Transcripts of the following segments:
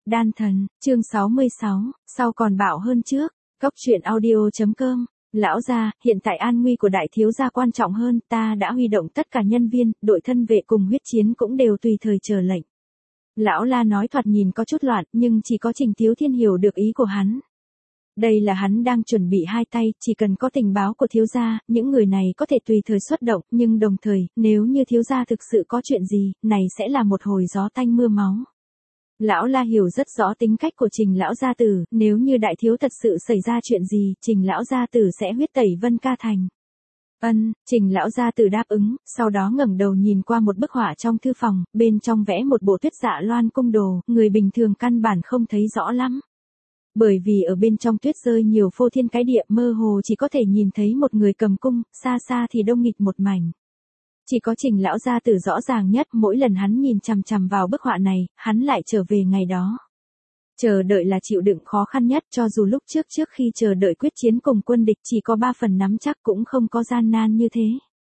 Đan thần, chương 66, sau còn bạo hơn trước. Cốc truyện audio.com. Lão gia, hiện tại an nguy của đại thiếu gia quan trọng hơn, ta đã huy động tất cả nhân viên, đội thân vệ cùng huyết chiến cũng đều tùy thời chờ lệnh. Lão La nói thoạt nhìn có chút loạn, nhưng chỉ có Trình Tiếu Thiên hiểu được ý của hắn. Đây là hắn đang chuẩn bị hai tay, chỉ cần có tình báo của thiếu gia, những người này có thể tùy thời xuất động, nhưng đồng thời, nếu như thiếu gia thực sự có chuyện gì, này sẽ là một hồi gió tanh mưa máu. Lão La hiểu rất rõ tính cách của Trình lão gia tử, nếu như đại thiếu thật sự xảy ra chuyện gì, Trình lão gia tử sẽ huyết tẩy Vân Ca Thành. Trình lão gia tử đáp ứng, sau đó ngẩng đầu nhìn qua một bức họa trong thư phòng, bên trong vẽ một bộ Tuyết Dạ Loan cung đồ, người bình thường căn bản không thấy rõ lắm. Bởi vì ở bên trong tuyết rơi nhiều phô thiên cái địa, mơ hồ chỉ có thể nhìn thấy một người cầm cung, xa xa thì đông nghịt một mảnh. Chỉ có Trình lão gia tử rõ ràng nhất, mỗi lần hắn nhìn chằm chằm vào bức họa này, hắn lại trở về ngày đó. Chờ đợi là chịu đựng khó khăn nhất, cho dù lúc trước khi chờ đợi quyết chiến cùng quân địch chỉ có 3 phần nắm chắc cũng không có gian nan như thế.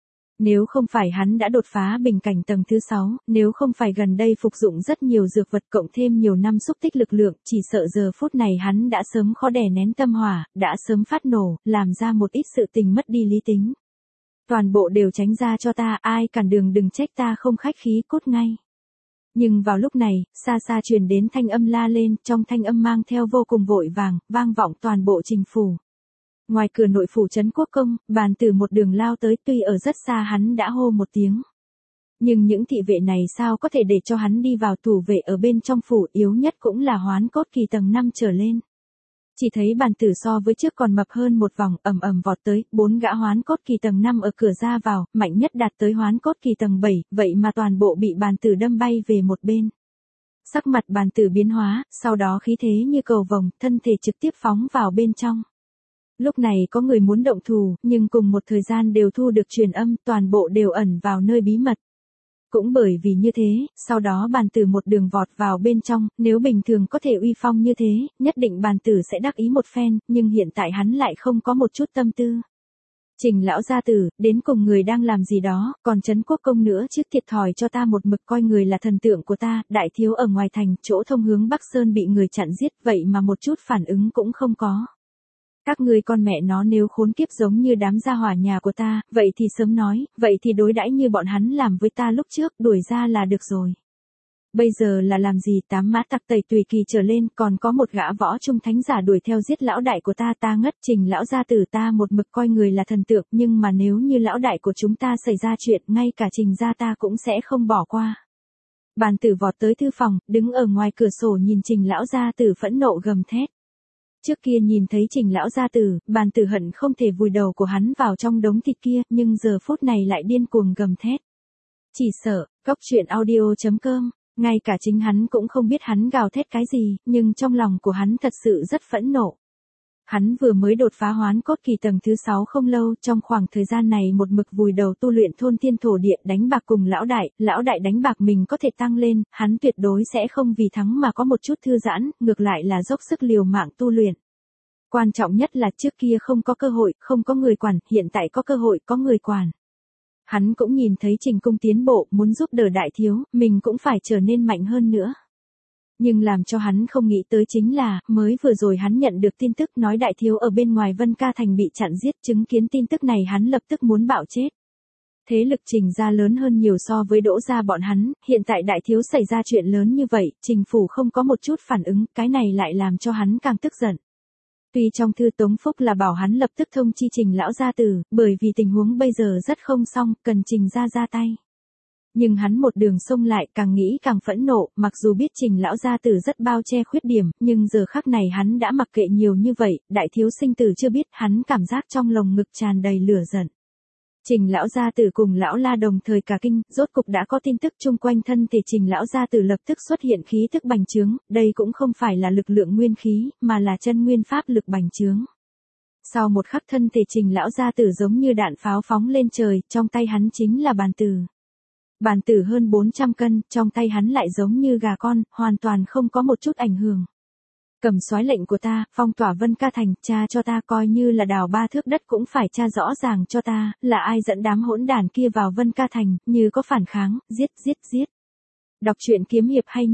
Nếu không phải hắn đã đột phá bình cảnh tầng thứ 6, nếu không phải gần đây phục dụng rất nhiều dược vật cộng thêm nhiều năm xúc tích lực lượng, chỉ sợ giờ phút này hắn đã sớm khó đè nén tâm hỏa, đã sớm phát nổ, làm ra một ít sự tình mất đi lý tính. Toàn bộ đều tránh ra cho ta, ai cản đường đừng trách ta không khách khí, cút ngay. Nhưng vào lúc này, xa xa truyền đến thanh âm la lên, trong thanh âm mang theo vô cùng vội vàng, vang vọng toàn bộ Trình phủ. Ngoài cửa nội phủ trấn quốc công, bàn tử một đường lao tới, tuy ở rất xa hắn đã hô một tiếng. Nhưng những thị vệ này sao có thể để cho hắn đi vào, thủ vệ ở bên trong phủ yếu nhất cũng là hoán cốt kỳ tầng 5 trở lên. Chỉ thấy bàn tử so với trước còn mập hơn một vòng, ầm ầm vọt tới, 4 gã hoán cốt kỳ tầng 5 ở cửa ra vào, mạnh nhất đạt tới hoán cốt kỳ tầng 7, vậy mà toàn bộ bị bàn tử đâm bay về một bên. Sắc mặt bàn tử biến hóa, sau đó khí thế như cầu vồng, thân thể trực tiếp phóng vào bên trong. Lúc này có người muốn động thủ, nhưng cùng một thời gian đều thu được truyền âm, toàn bộ đều ẩn vào nơi bí mật. Cũng bởi vì như thế, sau đó bàn tử một đường vọt vào bên trong, nếu bình thường có thể uy phong như thế, nhất định bàn tử sẽ đắc ý một phen, nhưng hiện tại hắn lại không có một chút tâm tư. Trình lão gia tử, đến cùng người đang làm gì đó, còn trấn quốc công nữa chứ, thiệt thòi cho ta một mực coi người là thần tượng của ta, đại thiếu ở ngoài thành, chỗ thông hướng Bắc Sơn bị người chặn giết, vậy mà một chút phản ứng cũng không có. Các ngươi con mẹ nó nếu khốn kiếp giống như đám gia hỏa nhà của ta, vậy thì sớm nói, vậy thì đối đãi như bọn hắn làm với ta lúc trước, đuổi ra là được rồi. Bây giờ là làm gì, 8 mã tặc tẩy tùy kỳ trở lên, còn có một gã võ trung thánh giả đuổi theo giết lão đại của ta, ta ngất. Trình lão gia tử, ta một mực coi người là thần tượng, nhưng mà nếu như lão đại của chúng ta xảy ra chuyện, ngay cả Trình gia ta cũng sẽ không bỏ qua. Bàn tử vọt tới thư phòng, đứng ở ngoài cửa sổ nhìn Trình lão gia tử phẫn nộ gầm thét. Trước kia nhìn thấy Trình lão gia tử, bàn tử hận không thể vùi đầu của hắn vào trong đống thịt kia, nhưng giờ phút này lại điên cuồng gầm thét. Chỉ sợ, Cốc truyện audio.com, ngay cả chính hắn cũng không biết hắn gào thét cái gì, nhưng trong lòng của hắn thật sự rất phẫn nộ. Hắn vừa mới đột phá hoán cốt kỳ tầng thứ 6 không lâu, trong khoảng thời gian này một mực vùi đầu tu luyện thôn thiên thổ địa, đánh bạc cùng lão đại đánh bạc mình có thể tăng lên, hắn tuyệt đối sẽ không vì thắng mà có một chút thư giãn, ngược lại là dốc sức liều mạng tu luyện. Quan trọng nhất là trước kia không có cơ hội, không có người quản, hiện tại có cơ hội, có người quản. Hắn cũng nhìn thấy Trình cung tiến bộ, muốn giúp đỡ đại thiếu, mình cũng phải trở nên mạnh hơn nữa. Nhưng làm cho hắn không nghĩ tới chính là, mới vừa rồi hắn nhận được tin tức nói đại thiếu ở bên ngoài Vân Ca Thành bị chặn giết, chứng kiến tin tức này hắn lập tức muốn bạo chết. Thế lực Trình gia lớn hơn nhiều so với Đỗ gia bọn hắn, hiện tại đại thiếu xảy ra chuyện lớn như vậy, Trình phủ không có một chút phản ứng, cái này lại làm cho hắn càng tức giận. Tuy trong thư Tống Phúc là bảo hắn lập tức thông chi Trình lão gia tử, bởi vì tình huống bây giờ rất không xong, cần Trình gia ra tay. Nhưng hắn một đường xông lại, càng nghĩ càng phẫn nộ, mặc dù biết Trình lão gia tử rất bao che khuyết điểm, nhưng giờ khắc này hắn đã mặc kệ nhiều như vậy, đại thiếu sinh tử chưa biết, hắn cảm giác trong lồng ngực tràn đầy lửa giận. Trình lão gia tử cùng lão La đồng thời cả kinh, rốt cục đã có tin tức chung quanh thân thể Trình lão gia tử lập tức xuất hiện khí thức bành trướng, đây cũng không phải là lực lượng nguyên khí, mà là chân nguyên pháp lực bành trướng. Sau một khắc thân thể Trình lão gia tử giống như đạn pháo phóng lên trời, trong tay hắn chính là bàn tử. Bàn tử hơn 400 cân, trong tay hắn lại giống như gà con, hoàn toàn không có một chút ảnh hưởng. Cầm soái lệnh của ta, phong tỏa Vân Ca Thành, tra cho ta, coi như là đào 3 thước đất cũng phải tra rõ ràng cho ta, là ai dẫn đám hỗn đản kia vào Vân Ca Thành, như có phản kháng, giết. Đọc truyện kiếm hiệp hay nhất.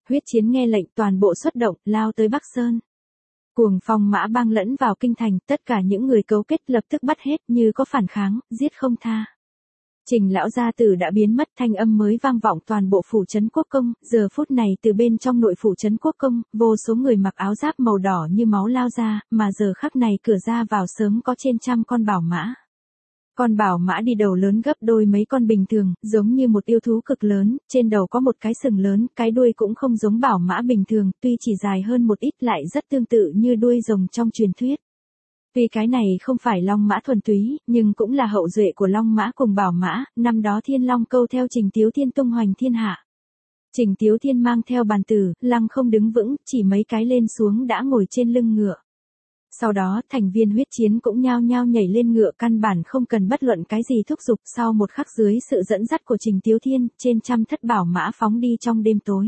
Huyết Chiến nghe lệnh toàn bộ xuất động, lao tới Bắc Sơn. Cuồng phong mã bang lẫn vào kinh thành, tất cả những người cấu kết lập tức bắt hết, như có phản kháng, giết không tha. Trình lão gia tử đã biến mất, thanh âm mới vang vọng toàn bộ phủ trấn quốc công, giờ phút này từ bên trong nội phủ trấn quốc công, vô số người mặc áo giáp màu đỏ như máu lao ra, mà giờ khắc này cửa ra vào sớm có trên trăm con bảo mã. Con bảo mã đi đầu lớn gấp đôi mấy con bình thường, giống như một yêu thú cực lớn, trên đầu có một cái sừng lớn, cái đuôi cũng không giống bảo mã bình thường, tuy chỉ dài hơn một ít lại rất tương tự như đuôi rồng trong truyền thuyết. Tuy cái này không phải long mã thuần túy, nhưng cũng là hậu duệ của long mã cùng bảo mã, năm đó Thiên Long câu theo Trình Tiếu Thiên tung hoành thiên hạ. Trình Tiếu Thiên mang theo bàn tử, lăng không đứng vững, chỉ mấy cái lên xuống đã ngồi trên lưng ngựa. Sau đó, thành viên Huyết Chiến cũng nhao nhao nhảy lên ngựa, căn bản không cần bất luận cái gì thúc giục, sau một khắc dưới sự dẫn dắt của Trình Tiếu Thiên, trên trăm thất bảo mã phóng đi trong đêm tối.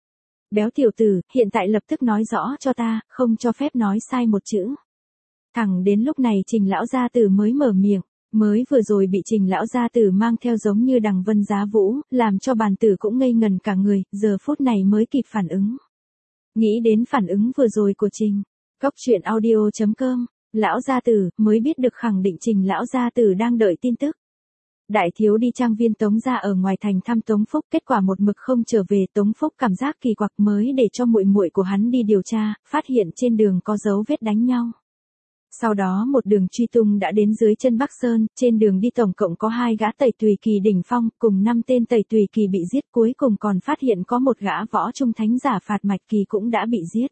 Béo tiểu tử, hiện tại lập tức nói rõ cho ta, không cho phép nói sai một chữ. Thẳng đến lúc này Trình lão gia tử mới mở miệng, mới vừa rồi bị Trình lão gia tử mang theo giống như đằng vân giá vũ, làm cho bàn tử cũng ngây ngần cả người, giờ phút này mới kịp phản ứng. Nghĩ đến phản ứng vừa rồi của Trình, Cóc truyện audio.com, lão gia tử mới biết được khẳng định Trình lão gia tử đang đợi tin tức. Đại thiếu đi trang viên Tống gia ở ngoài thành thăm Tống Phúc, kết quả một mực không trở về, Tống Phúc cảm giác kỳ quặc mới để cho muội muội của hắn đi điều tra, phát hiện trên đường có dấu vết đánh nhau. Sau đó một đường truy tung đã đến dưới chân Bắc Sơn, trên đường đi tổng cộng có 2 gã tẩy tùy kỳ đỉnh phong, cùng 5 tên tẩy tùy kỳ bị giết, cuối cùng còn phát hiện có một gã võ trung thánh giả Phạt Mạch Kỳ cũng đã bị giết.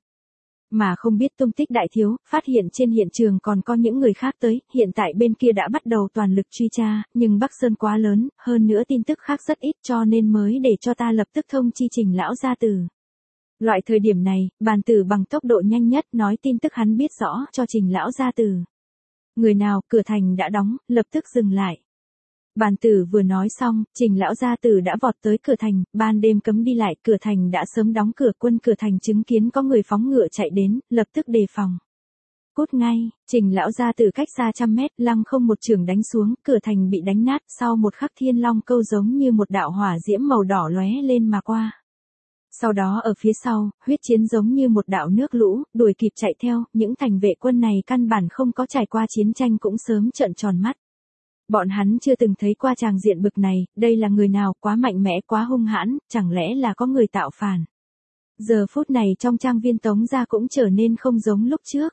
Mà không biết tung tích đại thiếu, phát hiện trên hiện trường còn có những người khác tới, hiện tại bên kia đã bắt đầu toàn lực truy tra, nhưng Bắc Sơn quá lớn, hơn nữa tin tức khác rất ít cho nên mới để cho ta lập tức thông chi Trình lão gia tử. Loại thời điểm này, bàn tử bằng tốc độ nhanh nhất nói tin tức hắn biết rõ cho Trình lão gia tử. Người nào, cửa thành đã đóng, lập tức dừng lại. Bàn tử vừa nói xong, Trình lão gia tử đã vọt tới cửa thành, ban đêm cấm đi lại, cửa thành đã sớm đóng cửa, quân cửa thành chứng kiến có người phóng ngựa chạy đến, lập tức đề phòng. Cút ngay, Trình lão gia tử cách xa trăm mét, lăng không một chưởng đánh xuống, cửa thành bị đánh nát, sau một khắc Thiên Long câu giống như một đạo hỏa diễm màu đỏ lóe lên mà qua. Sau đó ở phía sau, Huyết Chiến giống như một đạo nước lũ, đuổi kịp chạy theo, những thành vệ quân này căn bản không có trải qua chiến tranh cũng sớm trợn tròn mắt. Bọn hắn chưa từng thấy qua tràng diện bực này, đây là người nào, quá mạnh mẽ, quá hung hãn, chẳng lẽ là có người tạo phản. Giờ phút này trong trang viên Tống gia cũng trở nên không giống lúc trước.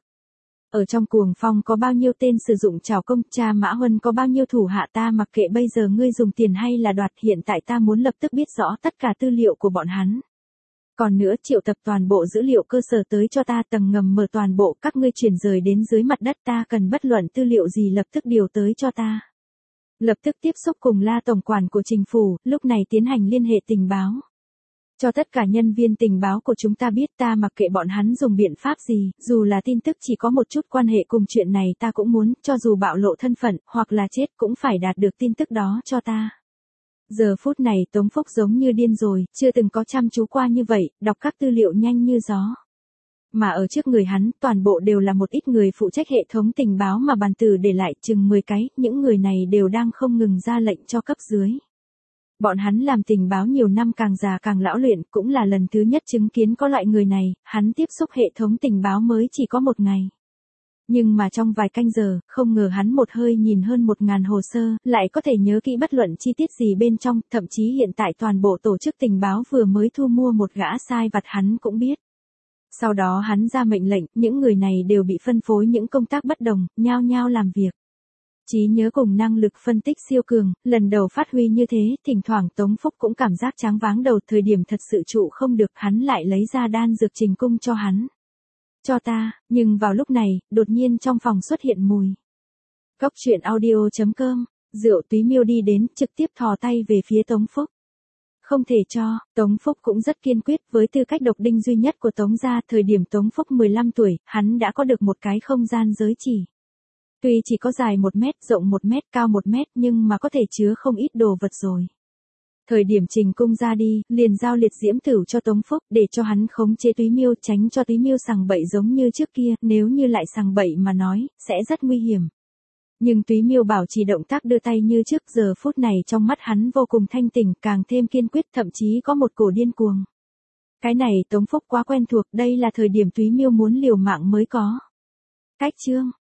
Ở trong cuồng phong có bao nhiêu tên sử dụng trảo công, cha Mã Huân có bao nhiêu thủ hạ, ta mặc kệ bây giờ ngươi dùng tiền hay là đoạt, hiện tại ta muốn lập tức biết rõ tất cả tư liệu của bọn hắn. Còn nữa triệu tập toàn bộ dữ liệu cơ sở tới cho ta, tầng ngầm mở toàn bộ, các ngươi chuyển rời đến dưới mặt đất, ta cần bất luận tư liệu gì lập tức điều tới cho ta. Lập tức tiếp xúc cùng La tổng quản của Trình phủ, lúc này tiến hành liên hệ tình báo. Cho tất cả nhân viên tình báo của chúng ta biết, ta mặc kệ bọn hắn dùng biện pháp gì, dù là tin tức chỉ có một chút quan hệ cùng chuyện này ta cũng muốn, cho dù bạo lộ thân phận, hoặc là chết cũng phải đạt được tin tức đó cho ta. Giờ phút này Tống Phúc giống như điên rồi, chưa từng có chăm chú qua như vậy, đọc các tư liệu nhanh như gió. Mà ở trước người hắn, toàn bộ đều là một ít người phụ trách hệ thống tình báo mà bàn tử để lại chừng 10 cái, những người này đều đang không ngừng ra lệnh cho cấp dưới. Bọn hắn làm tình báo nhiều năm càng già càng lão luyện, cũng là lần thứ nhất chứng kiến có loại người này, hắn tiếp xúc hệ thống tình báo mới chỉ có 1 ngày. Nhưng mà trong vài canh giờ, không ngờ hắn một hơi nhìn hơn 1000 hồ sơ, lại có thể nhớ kỹ bất luận chi tiết gì bên trong, thậm chí hiện tại toàn bộ tổ chức tình báo vừa mới thu mua một gã sai vặt hắn cũng biết. Sau đó hắn ra mệnh lệnh, những người này đều bị phân phối những công tác bất đồng, nhao nhao làm việc. Trí nhớ cùng năng lực phân tích siêu cường, lần đầu phát huy như thế, thỉnh thoảng Tống Phúc cũng cảm giác choáng váng đầu, thời điểm thật sự trụ không được, hắn lại lấy ra đan dược Trình cung cho hắn. Cho ta, nhưng vào lúc này, đột nhiên trong phòng xuất hiện mùi. Cóc truyện audio.com, Rượu Túy Miêu đi đến, trực tiếp thò tay về phía Tống Phúc. Không thể cho, Tống Phúc cũng rất kiên quyết, với tư cách độc đinh duy nhất của Tống gia, thời điểm Tống Phúc 15 tuổi, hắn đã có được một cái không gian giới chỉ. Tuy chỉ có dài 1 mét, rộng 1 mét, cao 1 mét, nhưng mà có thể chứa không ít đồ vật rồi. Thời điểm Trình cung ra đi, liền giao liệt diễm thử cho Tống Phúc, để cho hắn khống chế Túy Miêu, tránh cho Túy Miêu sằng bậy giống như trước kia, nếu như lại sằng bậy mà nói, sẽ rất nguy hiểm. Nhưng Túy Miêu bảo trì động tác đưa tay như trước, giờ phút này trong mắt hắn vô cùng thanh tỉnh, càng thêm kiên quyết, thậm chí có một cổ điên cuồng. Cái này Tống Phúc quá quen thuộc, đây là thời điểm Túy Miêu muốn liều mạng mới có. Cách chương.